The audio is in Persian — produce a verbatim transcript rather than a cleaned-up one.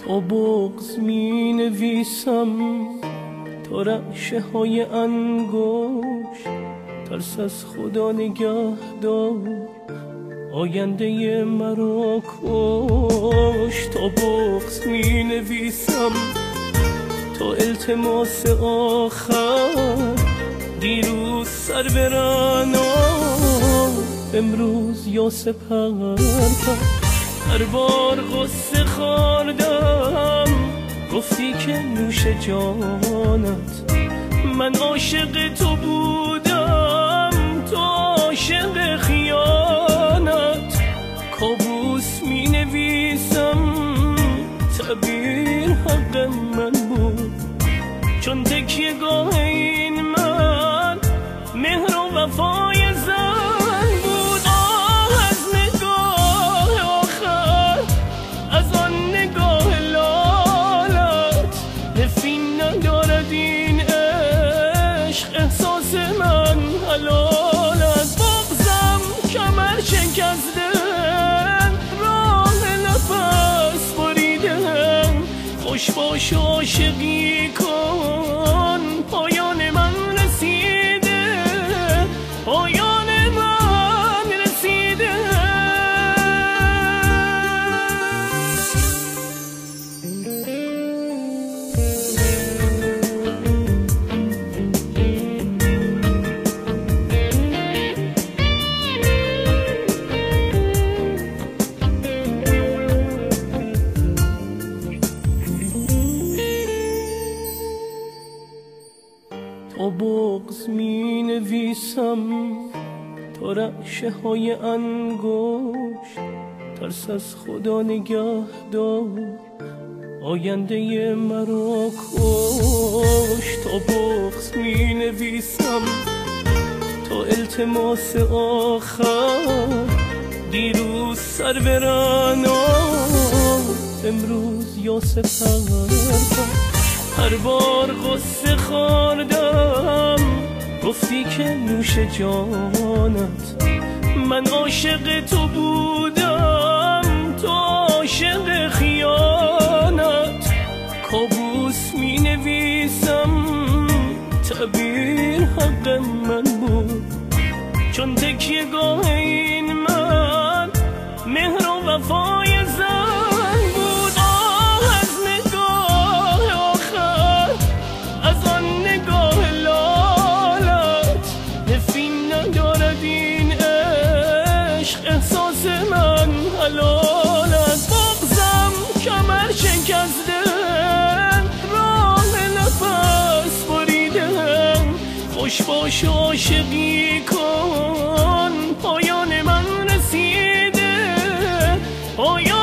تا بغض می نویسم، تا رعشه های انگشت ترس از خدا نگهدار آینده مرا کش. تا بغض می نویسم، تا التماس آخر دیروز سر برنا، امروز یا سپر پر. هر بار غصه خوردم گفتی که نوش جانت، من عاشق تو بودم تو عاشق خیانت. کابوس می نویسم تعبیر حق من بود، چون تکیه گاه این من مهر و وفای زن بود. آه از نگاه آخر، از آن نگاه لالت، نفرین ندارد این عشق، احساس من حلالت. بغضم کمر شکسته، راه نفس بریده، خوش باش و عاشقی کن، پایان من رسیده، پایان من رسیده. تا بغض می نویسم، تا رعشه های انگشت ترس از خدا نگهدار آینده مرا کش. تا بغض می نویسم، تا التماس آخر دیروز سر برنا، امروز یا سپر پر. هر بار غصه خوردم گفتی که نوش جانت، من عاشق تو بودم تو عاشق خیانت. کابوس می نویسم تعبیر حق من بود، چون تکیه گاه این من مهر و وفای زن بود. آه از نگاه آخر، از آن نگاه لالت، نفرین ندارد این عشق، احساس من حلالت. بغضم کمر شکسته، راه نفس بریده، خوش باش و عاشقی کن، پایان من رسیده، پایان